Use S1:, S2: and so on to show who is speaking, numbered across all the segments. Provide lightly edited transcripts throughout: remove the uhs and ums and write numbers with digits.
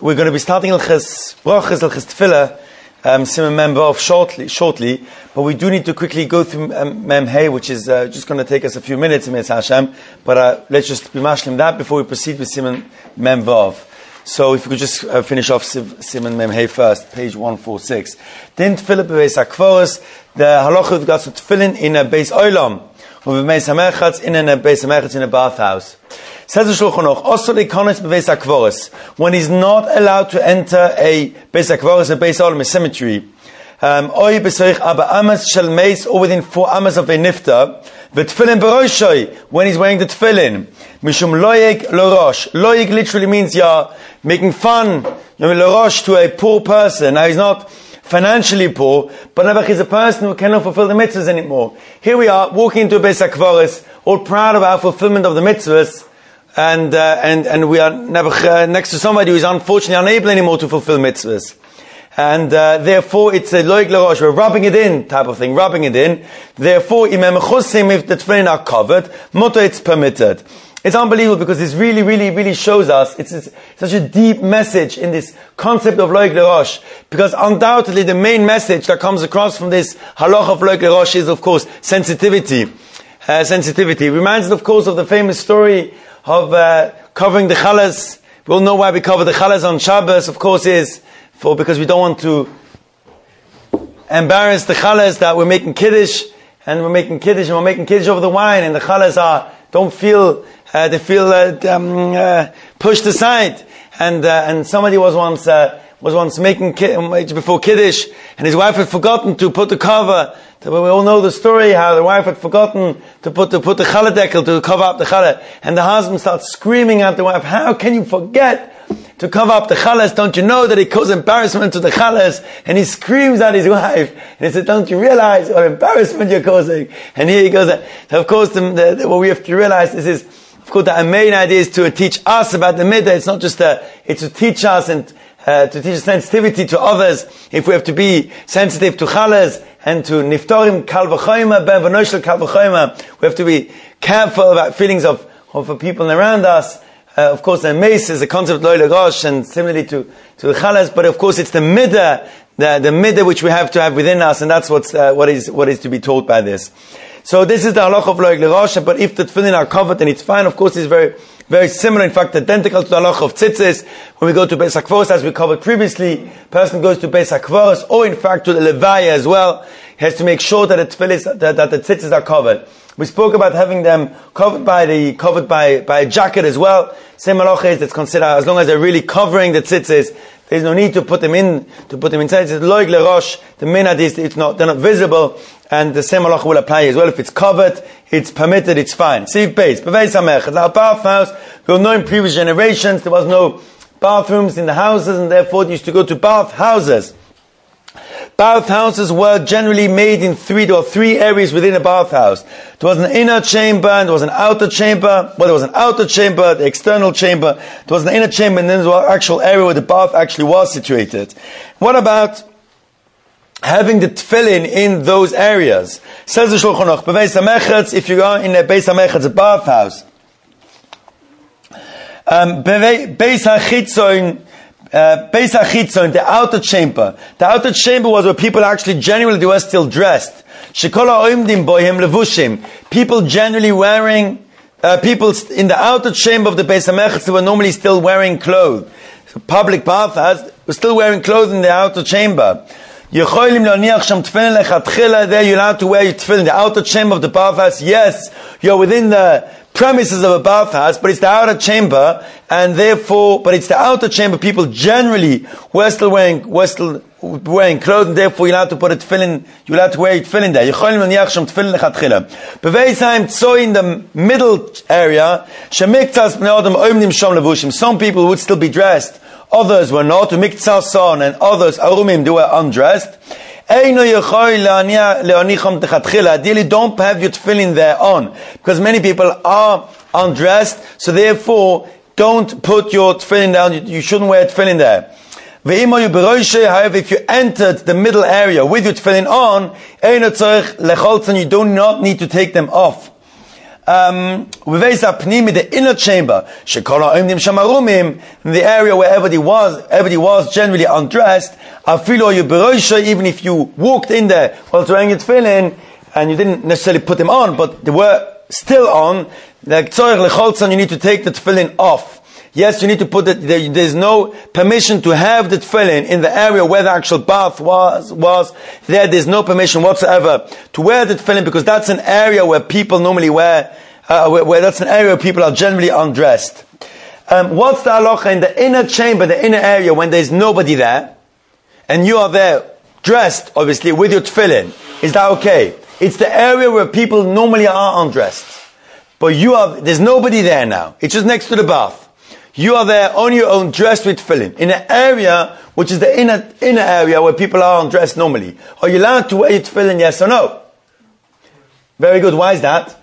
S1: We're going to be starting Ilches Brachas, Ilches Tefillah, Siman Mem Vav shortly, but we do need to quickly go through Mem Hey, which is just going to take us a few minutes, Hashem, but let's just be mashlim that before we proceed with Siman Mem Vav. So if we could just finish off Siman Mem Hey first, page 146. Then Tefillah Beis HaKvoros, the halacha with regards to Tefillin in a Beis Olam, or Beis HaMerchatz in a Beis HaMerchatz in a bathhouse. Says the Shulchan Aruch, also leikonos bebeis hakvoros, when he's not allowed to enter a beis hakvoros, a beis olam, a cemetery, oy besoich aba amas shel meis, or within 4 amas of a nifta, v'tfilin beroshoi, when he's wearing the tefillin, mishum loyeg lorosh. Loyeg literally means you're making fun, lorosh, to a poor person. Now he's not financially poor, but never he's a person who cannot fulfill the mitzvahs anymore. Here we are, walking into a beis hakvoros, all proud of our fulfillment of the mitzvahs, and we are never next to somebody who is unfortunately unable anymore to fulfill mitzvahs. And therefore it's a loik l'rosh, we're rubbing it in type of thing, rubbing it in. Therefore, if the tefillin are covered, mutter, it's permitted. It's unbelievable because this really shows us, it's such a deep message in this concept of loik l'rosh. Because undoubtedly the main message that comes across from this halach of loik l'rosh is, of course, sensitivity. Sensitivity. It reminds us, of course, of the famous story of covering the challahs. We all know why we cover the challahs on Shabbos, of course, is because we don't want to embarrass the challahs that we're making kiddush, and we're making kiddush over the wine, and the challahs they feel pushed aside. And somebody was once making before kiddush, and his wife had forgotten to put the cover. We all know the story how the wife had forgotten to put the challah dekel to cover up the challah, and the husband starts screaming at the wife, "How can you forget to cover up the challahs? Don't you know that it causes embarrassment to the challahs?" And he screams at his wife, and he said, "Don't you realize what embarrassment you're causing?" And here he goes. So of course, what we have to realize is, of course, the main idea is to teach us about the midah. It's not just it's to teach us and to teach us sensitivity to others. If we have to be sensitive to challahs and to niftorim kal v'choyma ben v'noshel kal v'choyma, we have to be careful about feelings of people around us. Of course, the mace is a concept of loy l'rosh, and similarly to the challahs, but of course it's the midah, the midah which we have to have within us, and that's what is to be taught by this. So this is the halach of loy l'rosh. But if the tefillin are covered, then it's fine. Of course, it's very similar, in fact, identical to the halach of tzitzis. When we go to Beis HaKvoros, as we covered previously, person goes to Beis HaKvoros, or in fact to the levaya as well, he has to make sure that the tzitzis are covered. We spoke about having them covered by a jacket as well. Same halacha is it's considered, as long as they're really covering the tzitzis, there's no need to put them inside. It's loik l'rosh. The minhag is they're not visible, and the same halacha will apply as well. If it's covered, it's permitted, it's fine. Siv Beis, Beis HaMerchatz. Our bathhouse, we all know in previous generations there was no bathrooms in the houses, and therefore they used to go to bathhouses. Bathhouses were generally made in three areas within a bathhouse. There was an inner chamber and there was an outer chamber. Well, there was an outer chamber, the external chamber. There was an inner chamber, and then there was an actual area where the bath actually was situated. What about having the tefillin in those areas? Says the Shulchan Aruch, Beis HaMerchatz, if you are in a Beis HaMerchatz, a bathhouse, Beis HaChitzon, Beis HaChitzon, the outer chamber. The outer chamber was where people actually genuinely were still dressed. Shekol ha'omdim bohem levushim. People generally wearing, people in the outer chamber of the Beis HaMerchatz were normally still wearing clothes. So public bathhouse were still wearing clothes in the outer chamber. Yecholim loniach sham tefillin lechatchila. There you're allowed to wear your tefillin. The outer chamber of the bathhouse, yes, you're within the premises of a bathhouse, but it's the outer chamber, and therefore, but it's the outer chamber. People generally were still wearing clothes, and therefore you're allowed to put a tefillin. You're allowed to wear your tefillin there. Yecholim loniach sham tefillin lechatchila. Beveis haim tzoi, in the middle area, shemiktzas bnei adam omnim sham levushim. Some people would still be dressed. Others were not, miktzah son, and others, arumim, they were undressed. Ideally, don't have your tefillin there on, because many people are undressed, so therefore, don't put your tefillin down, you shouldn't wear tefillin there. However, if you entered the middle area with your tefillin on, you do not need to take them off. the inner chamber, in the area where everybody was generally undressed, even if you walked in there while wearing your tefillin, and you didn't necessarily put them on, but they were still on, you need to take the tefillin off. Yes, you need to put it, there's no permission to have the tefillin in the area where the actual bath was. There's no permission whatsoever to wear the tefillin, because that's an area where people normally wear, where that's an area where people are generally undressed. What's the halacha in the inner chamber, the inner area, when there's nobody there, and you are there dressed, obviously, with your tefillin? Is that okay? It's the area where people normally are undressed. But there's nobody there now. It's just next to the bath. You are there on your own, dressed with tefillin, in an area which is the inner area where people are undressed normally. Are you allowed to wear your tefillin, yes or no? Very good. Why is that?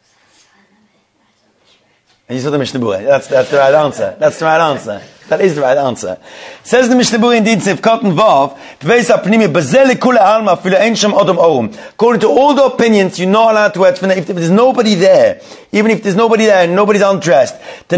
S1: And you saw the Mishnah Berurah. That's the right answer. That's the right answer. That is the right answer. Says the Mishnah Berurah indeed, Sivkat Vav, according to all the opinions, you're not allowed to wear tefillin if there's nobody there. Even if there's nobody there and nobody's undressed.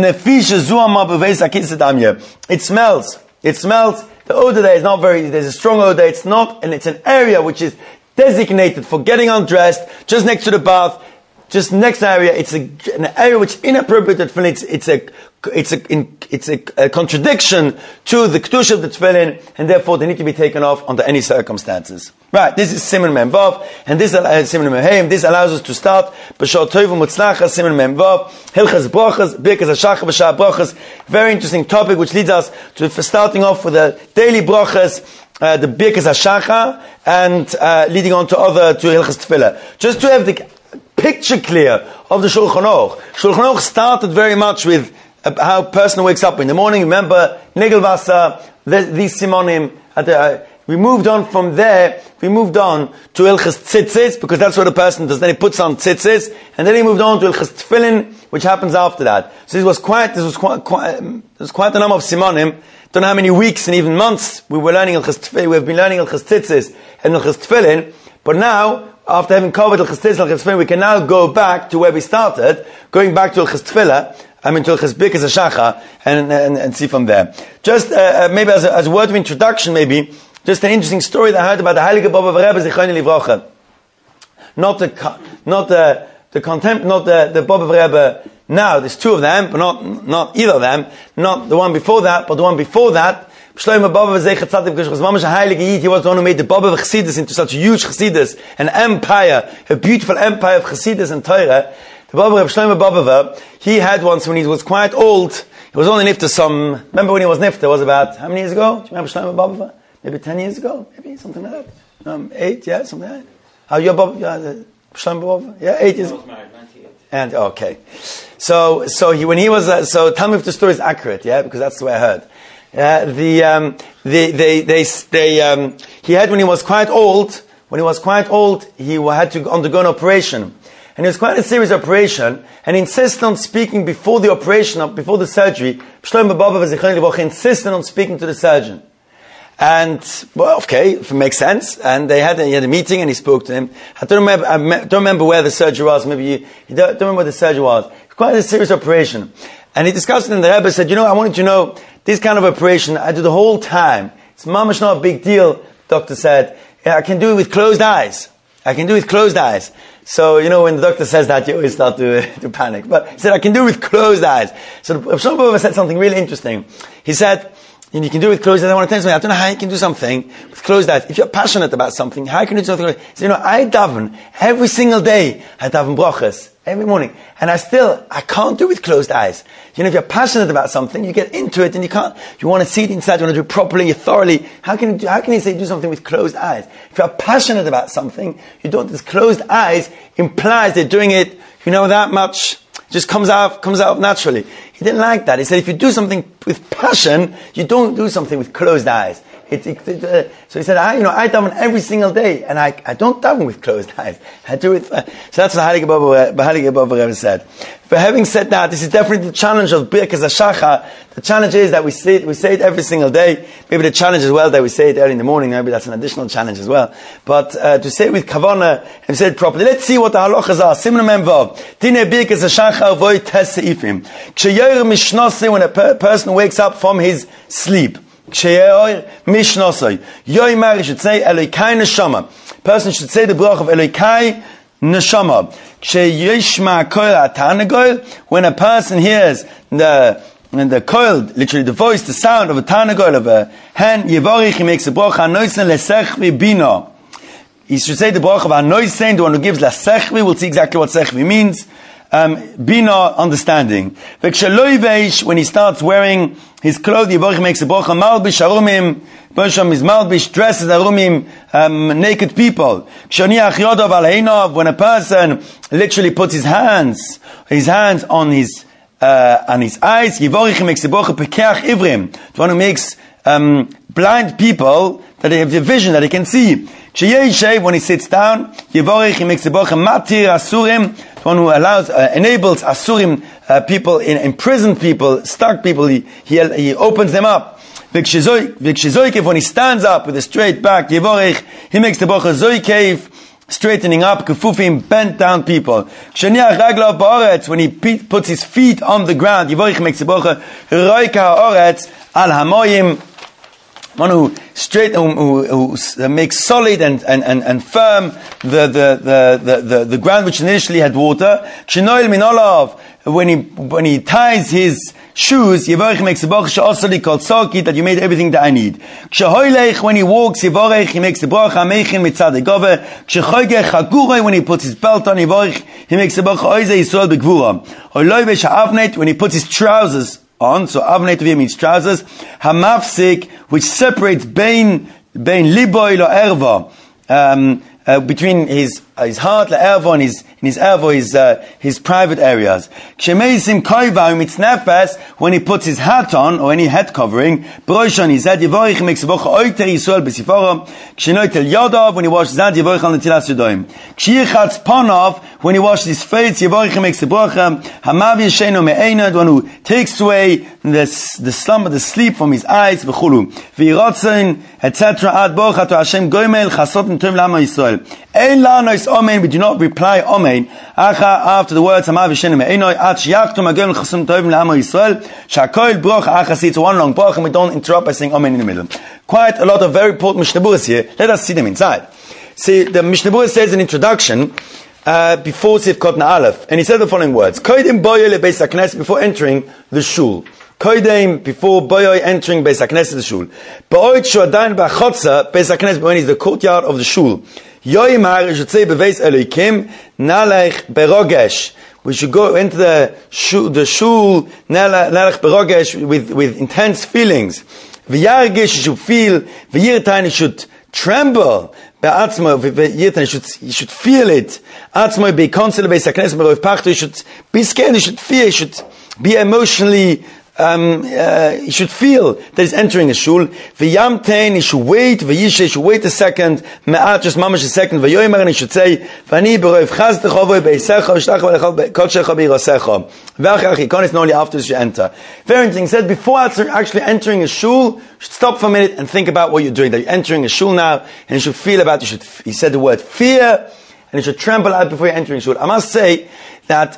S1: It smells. The odor there is not there's a strong odor. It's not, and it's an area which is designated for getting undressed, just next to the bath. Just next area, it's an area which is inappropriate to tefillin. It's a contradiction to the kedusha of the tefillin, and therefore they need to be taken off under any circumstances. Right, this is Siman Mem Vav, and this Siman Mem Hey, this allows us to start B'shor Tov U'Mutzlacha, Siman Mem Vav, Hilchas Brachas, Birkas HaShachar B'Shar Brachas. Very interesting topic, which leads us to starting off with the daily brachas, the Birkas HaShachar, and leading on to Hilchas Tefillah. Just to have the picture clear of the Shulchan Aruch. Shulchan Aruch started very much with how a person wakes up in the morning. Remember, Nigel Vasa, these Simonim. We moved on from there. We moved on to Ilchas Tzitzis, because that's what a person does. Then he puts on Tzitzis, and then he moved on to Ilchas Tefillin, which happens after that. So this was quite a number of Simonim. Don't know how many weeks and even months we were learning Ilchas Tefillin. We've been learning Ilchas Tzitzis and Ilchas Tefillin, but now, after having covered Ilchas Tzitzis and Ilchas Tefillin, we can now go back to where we started, going back to Ilchas Tefillah, to Ilchas Birkas HaShachar, and see from there. Just, maybe as a word of introduction, maybe, just an interesting story that I heard about the Heilige Baba Rebbe Zichrono Livrocha. Not the Baba Rebbe now, there's two of them, but not either of them, not the one before that, but the one before that. Shlomo Baba Zeichat Tzadik was Mamash Heilige Yid. He was the one who made the Baba of Chassidus into such a huge Chassidus, an empire, a beautiful empire of Chassidus and Torah. The Baba of Shlomo Baba, he had once when he was quite old. He was only nifter remember when he was nifter? It was about how many years ago? Do you remember Shlomo Baba? Maybe 10 years ago, maybe something like that. 8, yeah, something like that. How your Baba? Shlomo Baba? Yeah, 8 years. I was married, 98. And okay, so when he was so tell me if the story is accurate, yeah, because that's the way I heard. He had when he was quite old, he had to undergo an operation. And it was quite a serious operation, and he insisted on speaking before the operation, before the surgery. Shlomo Baba Zichrono Livrocha insisted on speaking to the surgeon. And, well, okay, if it makes sense. And he had a meeting and he spoke to him. I don't remember where the surgery was. Maybe you don't remember where the surgery was. Quite a serious operation. And he discussed it, and the Rebbe said, I wanted to know, this kind of operation, I do the whole time. It's mamash not a big deal, doctor said. I can do it with closed eyes. So, when the doctor says that, you always start to panic. But he said, I can do it with closed eyes. So Shlomo Baba said something really interesting. He said, you can do it with closed eyes. I want to tell you something. I don't know how you can do something with closed eyes. If you're passionate about something, how can you do something like that? So, I daven every single day. I daven brachas every morning. And I can't do it with closed eyes. If you're passionate about something, you get into it and you want to see it inside, you want to do it properly, thoroughly. How can you say do something with closed eyes? If you're passionate about something, you don't, this closed eyes implies they're doing it, that much, just comes out naturally. He didn't like that. He said, if you do something with passion, you don't do something with closed eyes. So he said, I daven every single day, and I don't daven with closed eyes. I do it. So that's what Heilige Baba Rebbe said. But having said that, this is definitely the challenge of Birkas HaShachar. The challenge is that we say it every single day. Maybe the challenge as well that we say it early in the morning. Maybe that's an additional challenge as well. But to say it with kavanah and say it properly. Let's see what the halachas are. Simon Memvav. Dine Birkas HaShachar voy tes seifim. Ksheyer mishnose, when a person wakes up from his sleep. Ksheyer mishnose. Yoymar, he should say Elokai Neshama. Person should say the brach of Elokai Neshama. When a person hears the coil, literally the voice, the sound of a tarnagol, of a hen, Yevorich, he makes a bracha anoisen lesechvi bina. He should say the bracha of anoisen, the one who gives lesechvi. We'll see exactly what sechvi means. Bina, understanding. When he starts wearing his clothes, Yevorich makes a bracha malbish arumim. Bersham is malbish, dresses arumim, naked people. When a person literally puts his hands on his eyes, Yevorich makes a bracha pekeach ivrim, the one who makes blind people that they have the vision, that they can see. When he sits down, Yevorich, he makes a bracha matir asurim, the one who enables asurim, people, imprisoned people, stuck people, he opens them up. When he stands up with a straight back, Yevorich, he makes the bracha zoikev, straightening up, kefufim, bent down people. When he puts his feet on the ground, Yevorich makes the bracha roika haaretz al hamoyim, one who makes solid and firm the ground which initially had water. When he ties his shoes, Yevorich makes a bracha she'osali called soki, that you made everything that I need. When he walks, Yevorich, he makes a bracha ameichin mitzad egove. When he puts his belt on, Yevorich, he makes a bracha oize yisrael begvura. When he puts his trousers on, so avnei tovim means trousers, hamafsik, which separates bein liboy lo erva, between his heart le'erva and his erva, his private areas. Kshemeisim koiva mitznefes, when he puts his hat on or any head covering, broshon his head, Yevorich makes a bracha oiter Yisrael b'sifara. Kshenoitel yodav, when he washes his hand, Yevorich al netilas yadayim. Kshiyichatz panav, when he washes his face, Yevorich makes a bracha hamav yeshenu me'eina, the one who takes away the slumber, the sleep from his eyes, v'chulu v'yirotzen, etc. Ad bocha to Hashem goimel chasot n'tovim l'ama Yisrael. Ein la'anos Amen, we do not reply Amen after the words Hamav Yishenu Me'enoi Ad Sheyachtum Agim L'Chasum Tovim L'Amo Yisrael Sha'koil Brocha Acha. See, it's one long brocha and we don't interrupt by saying Amen in the middle. Quite a lot of very important Mishnah Berurahs here. Let us see them inside. See, the Mishnah Berurah says in introduction before Sivkot Na'alef, and he said the following words: Koidim Boyo LeBeis HaKnesset, before entering the shul. Koidim, before Boyo entering Beis HaKnesset, the shul. Ba'oid Shu'adain Ba'chotza Beis HaKnesset, when he's the courtyard of the shul. Yoimar, you should say, Beveis Elokim, Nalech Berogesh. We should go into the shul, Nalech Berogesh, with intense feelings. V'yargish, you should feel. V'yirtain, you should tremble. Be'atzmo, v'yirtain, you should feel it. Atzmo, be constantly Beis HaKnesset, Berov Pachto, you should be scared, you should fear, you should be emotionally, you should feel that he's entering a shul. V'yamtein, he should wait. V'yishe, he should wait a second. Me'at, just mamash a second. V'yoymer, and he should say, V'ani b'roiv chazdecho v'y b'yisecho, v'shtach v'lechol kodshecho b'yirosecho. V'achach, he can't, it's only after you should enter. Very interesting. He said, before actually entering a shul, you should stop for a minute and think about what you're doing. That you're entering a shul now, and you should feel about, he said the word fear, and you should tremble out before you're entering shul. I must say that,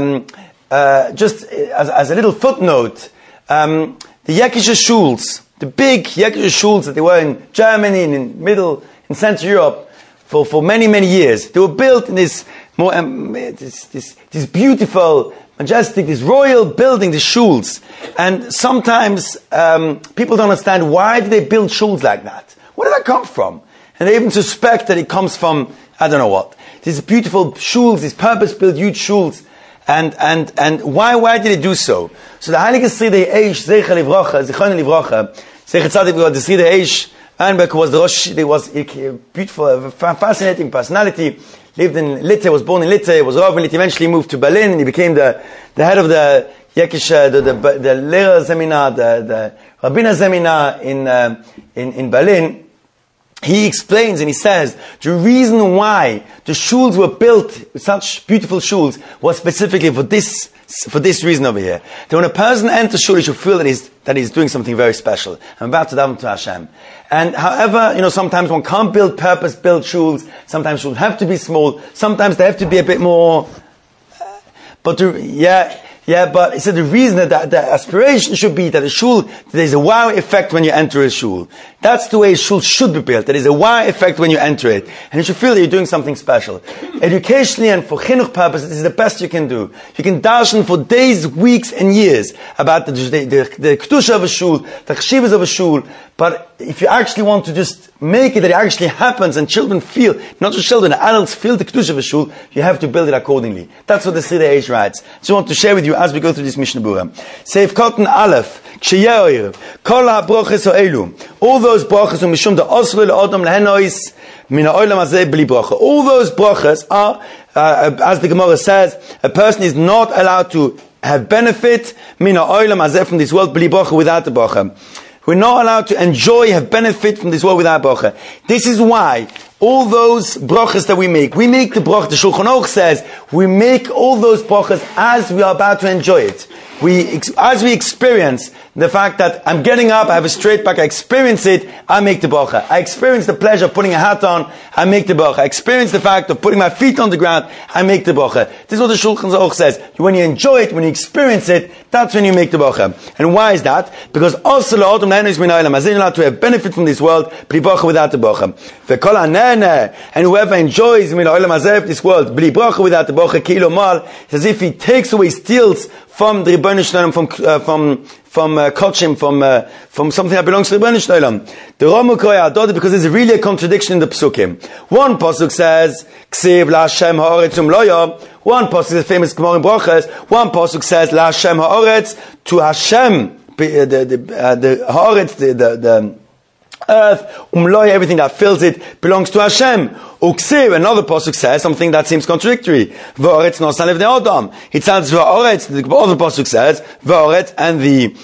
S1: just as a little footnote, the Yekishe shuls, the big Yekishe shuls that they were in Germany and in Central Europe for many, many years, they were built in this beautiful, majestic, this royal building, the shuls. And sometimes people don't understand, why did they build shuls like that? Where did that come from? And they even suspect that it comes from, I don't know what. These beautiful shuls, these purpose-built huge shuls. And why did they do so? So the Heilige Sridei Eish, Zecher Livrocha, Zichron Livrocha, Zecher Tzadik, the Sridei Eish, Einbeck was the Rosh, he was a beautiful, fascinating personality, lived in Litte, was born in Litte, was Rav in Litte, eventually moved to Berlin, and he became the head of the Yekish, the Lehrer seminar, the Rabbiner seminar in Berlin, he explains and he says the reason why the shuls were built, such beautiful shuls, was specifically for this reason over here. That when a person enters shul, he should feel that he's doing something very special. I'm about to daven to Hashem. And however, sometimes one can't build purpose-built shuls. Sometimes shuls have to be small. Sometimes they have to be a bit more. But he said the reason that the aspiration should be that a shul, there's a wow effect when you enter a shul. That's the way a shul should be built. There is a wow effect when you enter it. And you should feel that you're doing something special. Educationally and for chinuch purposes, this is the best you can do. You can darshan for days, weeks and years about the kedusha of a shul, the cheshivas of a shul. But if you actually want to just make it that it actually happens and children feel, not just children, adults feel the kedusha of a shul, you have to build it accordingly. That's what the Siddur Eish writes. So I want to share with you as we go through this Mishnah Berurah. Seif Cotton Aleph, Ksheyeh Kol HaBrochos Ha'elu, all those brochas mishum the osru le'odam lehenois min ha'olam hazeh bli brocha. All those brochas are, as the Gemara says, a person is not allowed to have benefit min ha'olam hazeh from this world bli brocha, without the brocha. We're not allowed to have benefit from this world without brocha. This is why all those brachas that we make the bracha, the Shulchan Aruch says, we make all those brachas as we are about to enjoy it. As we experience the fact that I'm getting up, I have a straight back, I experience it, I make the bracha. I experience the pleasure of putting a hat on, I make the bracha. I experience the fact of putting my feet on the ground, I make the bracha. This is what the Shulchan Aruch says. When you enjoy it, when you experience it, that's when you make the bracha. And why is that? Because also l'odom le'enos min ha'olam hazeh, you're allowed to have benefit from this world, bli bracha, without the bracha. Ve'kol ha'neheh, and whoever enjoys min ha'olam hazeh, this world, bli bracha, without the bracha, ki'ilo mal, it's as if he takes away, steals from the Rebbeinu Shalom, from Kochim, from something that belongs to the Rebbeinu Shalom. The Ramu Koya Adod, because there's really a contradiction in the Psukim. One pasuk says, Ksiv la'Hashem ha'oretz loya. One pasuk is a famous Gemara in Brachas. One pasuk says, la'Hashem ha'oretz, to Hashem, the ha'oretz, the earth, everything that fills it belongs to Hashem. Uksiv, another pasuk says something that seems contradictory. V'oretz nosan levnei Adam. It sounds v'oretz. The other pasuk says v'oretz, and the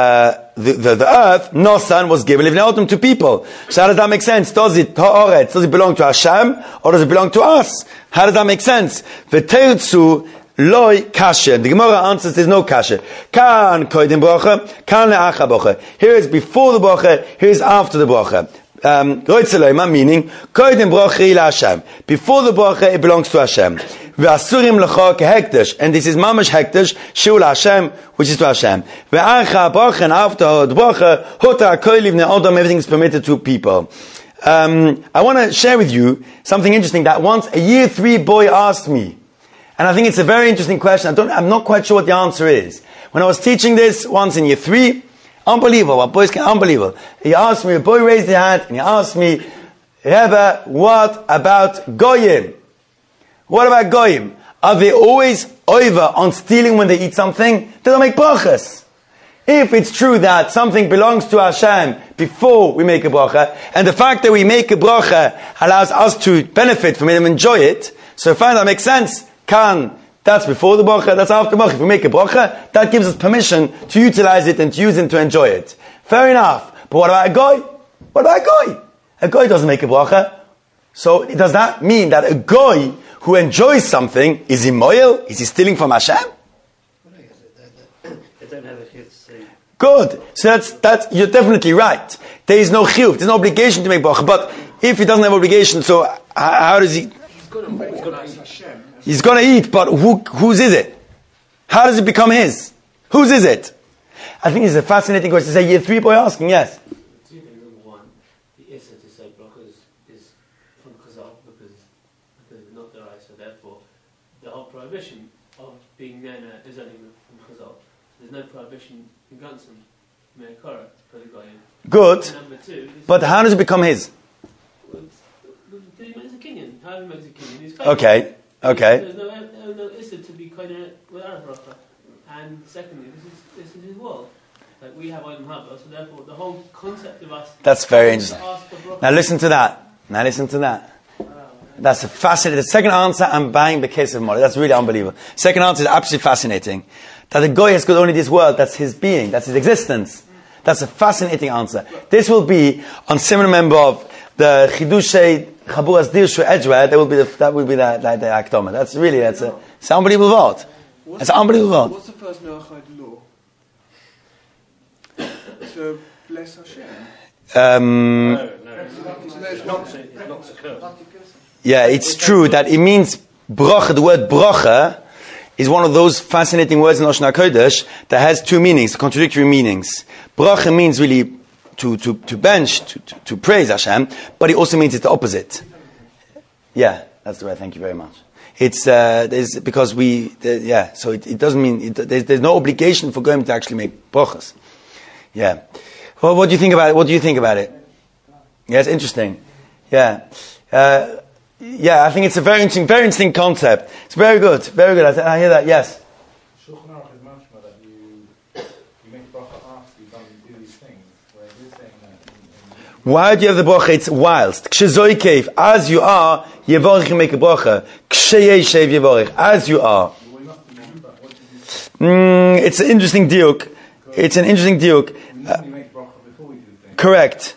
S1: earth nosan was given levnei Adam to people. So how does that make sense? Does it belong to Hashem or does it belong to us? How does that make sense? V'teirtzu Loi kasha. The Gemara answers there's no kasha. Kan koidim bracha, kan le'acha bracha. Here is before the bracha, here is after the bracha. Meaning, koidim bracha ila Hashem. Before the bracha, it belongs to Hashem. Ve'asurim lecha kehekdesh, and this is mamash hekdesh, shiul Hashem, which is to Hashem. Ve'acha bracha, and after the bracha, hota kol livnei Adam, everything is permitted to people. I want to share with you something interesting that once a year 3 boy asked me. And I think it's a very interesting question. I'm not quite sure what the answer is. When I was teaching this once in year 3, unbelievable. Unbelievable. He asked me, a boy raised his hand, and he asked me, Rebbe, what about Goyim? What about Goyim? Are they always over on stealing when they eat something? They don't make brachas. If it's true that something belongs to Hashem before we make a bracha, and the fact that we make a bracha allows us to benefit from it and enjoy it, so fine, that makes sense. That's before the bracha, that's after the bracha. If we make a bracha, that gives us permission to utilize it and to use it to enjoy it. Fair enough. But what about a goy? What about a goy? A goy doesn't make a bracha. So does that mean that a goy who enjoys something, is he moyel? Is he stealing from Hashem? Good. So that's, you're definitely right. There is no chiyuv, there's no obligation to make bracha. But if he doesn't have obligation, so how does he? He's going to eat, but whose is it? How does it become his? Whose is it? I think it's a fascinating question. Say year 3 boy asking, yes.
S2: Two things. Number one, the issa to say brachas is from Chazal because it's not the right, so therefore the whole prohibition of being nena is only from Chazal. There's no prohibition in Ganson, Me'akara, for the Goyim.
S1: Good.
S2: Number 2,
S1: but how does it become his?
S2: He makes a kinyan. How he makes a kinyan? He's
S1: Okay.
S2: There's no issa to be koine without a bracha. And secondly, this is his world. Like we have Olam Haba, so therefore the whole concept of us.
S1: That's very interesting. Now listen to that. That's a fascinating. The second answer, I'm buying the case of Molly. That's really unbelievable. Second answer is absolutely fascinating. That the goy has got only this world, that's his being, that's his existence. That's a fascinating answer. This will be on similar member of the Chidushei Chaburas Dirshu Edgeware, that will be the Akdoma. It's unbelievable word. It's unbelievable word.
S3: What's the first Noachide law? To bless Hashem.
S2: It's not to curse.
S1: Yeah, it's true that it means bracha. The word bracha is one of those fascinating words in Lashon HaKodesh that has two meanings, contradictory meanings. Bracha means really to bench, to praise Hashem, but it also means it's the opposite. Yeah, that's the way. Thank you very much. It's because so it doesn't mean there's no obligation for Goyim to actually make brachas. Yeah. Well, what do you think about it? What do you think about it? Yeah, it's interesting. Yeah. I think it's a very interesting concept. It's very good. Very good. I hear that. Yes.
S4: Shulchan Aruch is mashma that you make bracha after you've done do these things. Whereas you're saying that.
S1: Why do you have the bracha? It's whilst. Kshezoikev, as you are, yevorich, you make a bracha. Ksheyeshev yevorich, as you are. It's an interesting diuk. It's an interesting diuk. Correct.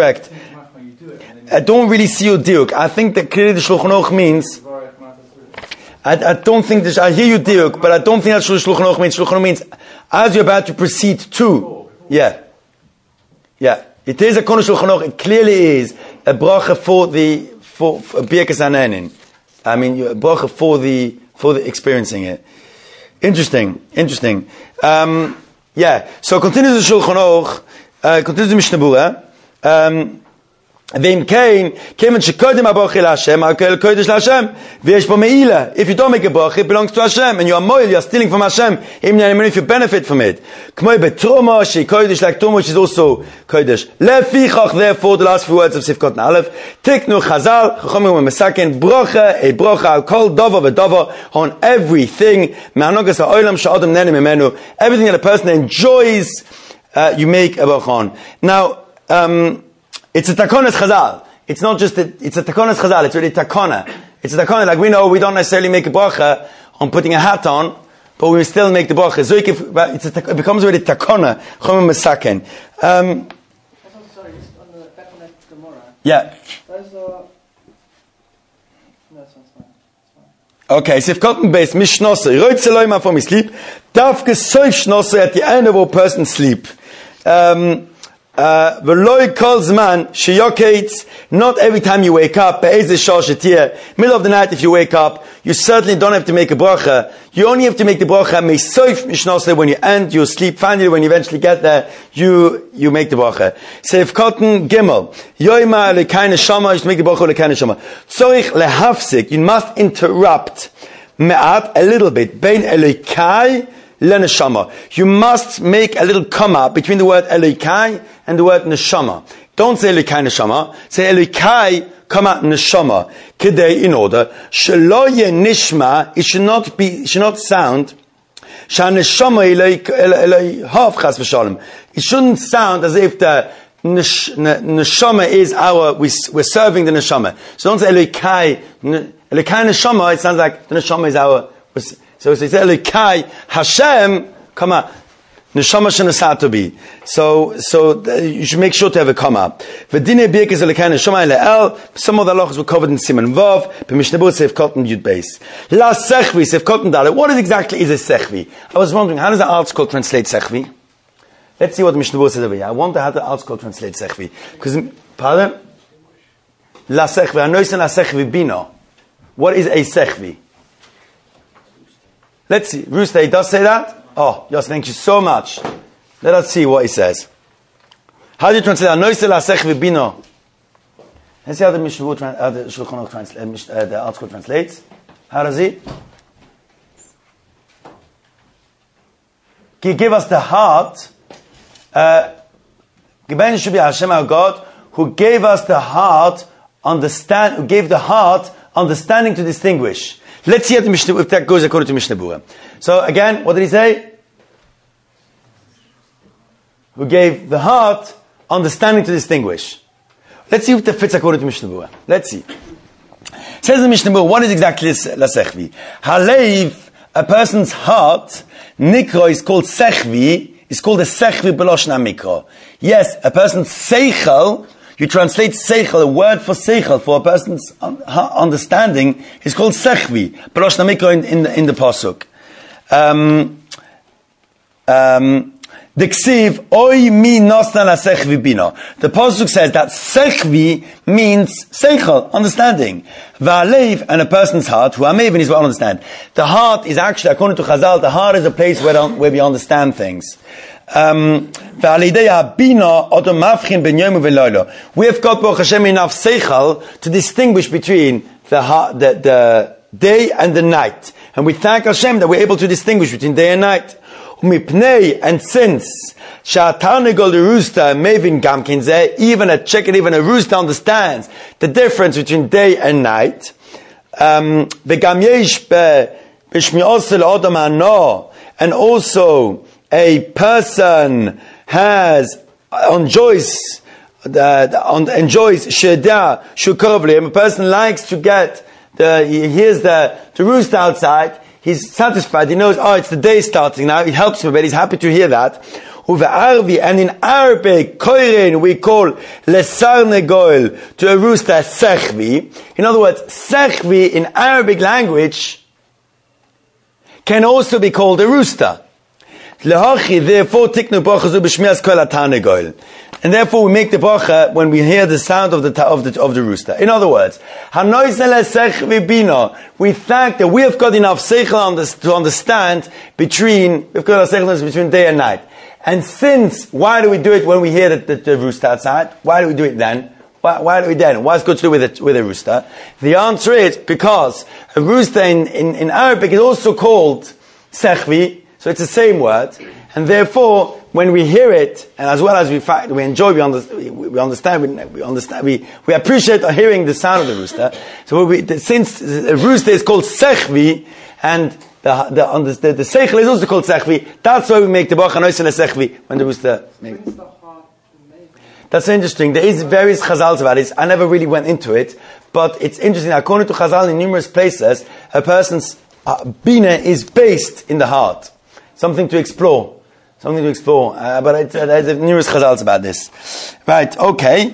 S1: I don't really see your diuk. I think that clearly the Shulchan Aruch means. I don't think this. I hear you diuk, but I don't think that's what Shulchan Aruch means. Shulchan Aruch means as you're about to proceed to. Yeah. It is a Kon Shulchan Aruch. It clearly is a bracha for Birkas Hanehenin. I mean, a bracha for the experiencing it. Interesting. So continues the Shulchan Aruch. Continues the Mishnah Berurah. If you don't make a bracha, it belongs to Hashem, and you are moil, you are stealing from Hashem, even if you benefit from it. Like Truma, which is also Kodesh. Therefore, the last few words of Sifkot Aleph, Tiknu Chazal, Chachomim Mesaken, bracha, a bracha, I'll call Dova v'Dova, on everything, everything that a person enjoys, you make a bracha on. Now, it's a takonas chazal. It's not just it's a takonas chazal. It's really takona. It's a takona. Like we know, we don't necessarily make a bracha on putting a hat on, but we still make the bracha. So it becomes really takona. Chomim mesaken.
S3: Sorry, just on the back on that Gemara.
S1: Yeah.
S3: Those are. No, it's fine.
S1: Okay, so if cotton based mishnose, roitzeloima from his sleep, dafke soif shnose at the end of a person's sleep. V'loi kol zman sheyokates, not every time you wake up, middle of the night if you wake up, you certainly don't have to make a bracha. You only have to make the bracha mesoif mishnose when you end your sleep. Finally, when you eventually get there, you make the bracha. Seif cotton gimel, yoima lekei neshama, you should make the bracha lekei neshama. Tzorich lehafsik, you must interrupt me'at, a little bit, bein elokai leneshama. You must make a little comma between the word Elokai and the word neshama. Don't say Elokai neshama. Say Elokai, comma neshama. Kedei, in order. Shelo ye nishma. It should not sound. Shaneshama Elohav chas v'shalom. It shouldn't sound as if the neshama is we're serving the neshama. So don't say Elokai neshama. It sounds like the neshama is our. So it says Elokai Hashem, comma neshama shenasat to be. So you should make sure to have a comma. V'dinei birkas Elokai neshama le'el. Some of the halachas were covered in Siman Vav. B'Mishnah Berurah Seif Cotton Yud Beis. La sechvi Seif Cotton Dalet. What exactly is a sechvi? I was wondering, how does the ArtScroll translate sechvi? Let's see what the Mishnah Berurah says over here. I wonder how the ArtScroll translate sechvi. Because pardon, la sechvi. I know it's la sechvi bino. What is a sechvi? Let's see. Rooster, he does say that? Oh, yes, thank you so much. Let us see what he says. How do you translate that? Noisel asech v'bino. Let's see how the Mishnah Berurah, the Shulchan Aruch translates, the ArtScroll translates. How does he? He gave us the heart. Gebein should be Hashem our God, who gave us the heart, who gave the heart understanding to distinguish. Let's see if that goes according to Mishnah Berurah. So again, what did he say? Who gave the heart understanding to distinguish. Let's see if that fits according to Mishnah Berurah. Let's see. It says in Mishnah Berurah, what is exactly this lasechvi? Haleiv a person's heart, nikro is called sechvi, is called a sechvi beloshna mikro. Yes, a person's seichel, you translate seichel, a word for seichel, for a person's understanding, is called sechvi, beloshna mikro in the pasuk. The ksiv, oi mi nosna la sechvi bino. The pasuk says that sechvi means seichel, understanding. Va'alev, and a person's heart, who amev is well understand. The heart is actually, according to Chazal, the heart is a place where we understand things. We have got Baruch Hashem enough seichel to distinguish between the day and the night. And we thank Hashem that we're able to distinguish between day and night. And since Sha'atarnegol the rooster mevin gamkin zeh, even a chicken, even a rooster understands the difference between day and night. And also a person enjoys sheda shukovli. A person likes to get he hears the rooster outside. He's satisfied. He knows, it's the day starting now. It helps him a bit. He's happy to hear that. And in Arabic, koirin, we call lesar negoil, to a rooster, sechvi. In other words, sechvi in Arabic language can also be called a rooster. Therefore, tiknu bracha zu b'shmias kol hatarnegoil. And therefore we make the bracha when we hear the sound of the rooster. In other words, we thank that we have got enough seichel to understand between day and night. And why do we do it when we hear the rooster outside? Why do we do it then? Why do we then? What's good to do with a rooster? The answer is because a rooster in Arabic is also called sechvi, so it's the same word, and therefore when we hear it, and as well as we enjoy, we appreciate hearing the sound of the rooster. So since a rooster is called sechvi, and the seichel is also called sechvi, that's why we make the bracha noisen sechvi when the rooster makes. That's interesting. There is various chazals about it. I never really went into it, but it's interesting. According to chazal in numerous places, a person's bina is based in the heart. Something to explore. But there's numerous chazals about this. Right, okay.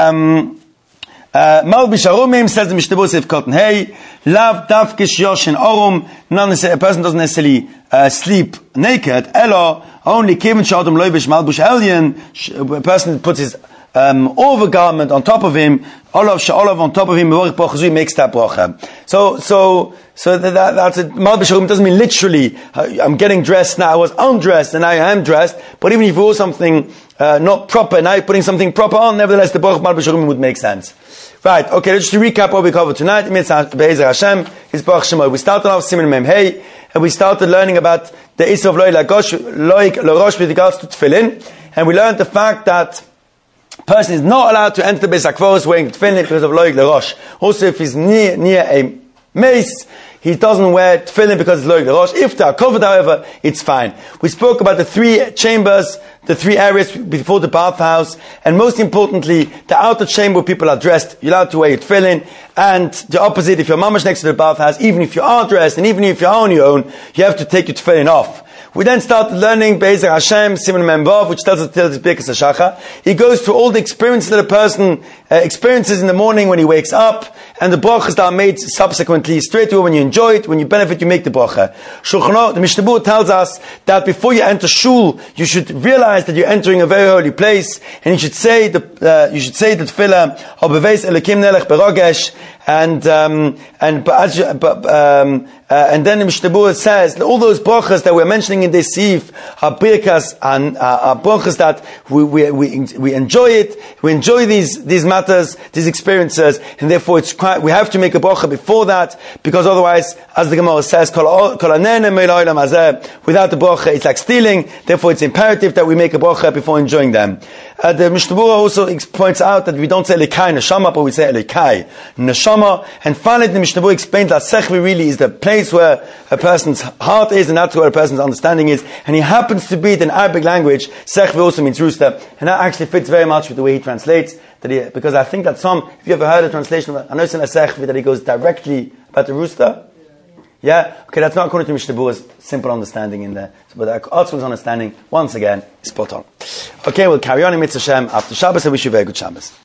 S1: Malbish Arumim says the Mishnah Berurah Kotten. Hey, lav dafkish yoshin orum. A person doesn't necessarily sleep naked. Elo, only kivin shadum loibish malbush elyon. A person puts his overgarment on top of him. Olav on top of him. Makes that bracha. So that's it. Malbish Arumim doesn't mean literally. I'm getting dressed now. I was undressed and now I am dressed. But even if you wore something not proper, now you're putting something proper on. Nevertheless, the bracha Malbish Arumim would make sense. Right, okay, let's just recap what we covered tonight. Be'ezer Hashem, is Baruch Shemoy. We started off Siman Mem Hey, and we started learning about the Issa of Loi L'Rosh with regards to Tefillin, and we learned the fact that a person is not allowed to enter the Beis HaKvoros wearing Tefillin because of Loi L'Rosh. Also, if he's near a mace, he doesn't wear tefillin because it's loig l'rosh. If they are covered, however, it's fine. We spoke about the 3 chambers, the 3 areas before the bathhouse, and most importantly, the outer chamber where people are dressed. You're allowed to wear your tefillin, and the opposite, if you're mamash next to the bathhouse, even if you are dressed, and even if you're on your own, you have to take your tefillin off. We then started learning Be'ezer Hashem, Siman Mem Vav, which tells us Birkas HaShachar. He goes through all the experiences that a person experiences in the morning when he wakes up, and the brachas that are made subsequently. Straight away, when you enjoy it, when you benefit, you make the bracha. Shulchan Aruch, the Mishnah Berurah tells us that before you enter shul, you should realize that you're entering a very holy place, and you should say the tefillah of Beveis Elokim Nelech Berogesh, and then the Mishnah Berurah says that all those brachas that we're mentioning in this Sif are birkas and are brachas that we enjoy it. We enjoy these matters, these experiences, and therefore we have to make a bracha before that, because otherwise, as the Gemara says, without the bracha it's like stealing. Therefore, it's imperative that we make a bracha before enjoying them. The Mishnah Berurah also points out that we don't say Elikai Neshama, but we say Elikai Neshama. And finally, the Mishnah Berurah explained that Sechvi really is the place where a person's heart is, and that's where a person's understanding is. And he happens to be it in Arabic language. Sechvi also means rooster, and that actually fits very much with the way he translates. Because I think that if you ever heard a translation of Anosin Sechvi, that he goes directly about the rooster. Yeah? Okay, that's not according to Mishnah Berurah's simple understanding in there. But the Altshuler's understanding, once again, is spot on. Okay, we'll carry on in Mitzvah Shem after Shabbos, and wish you a very good Shabbos.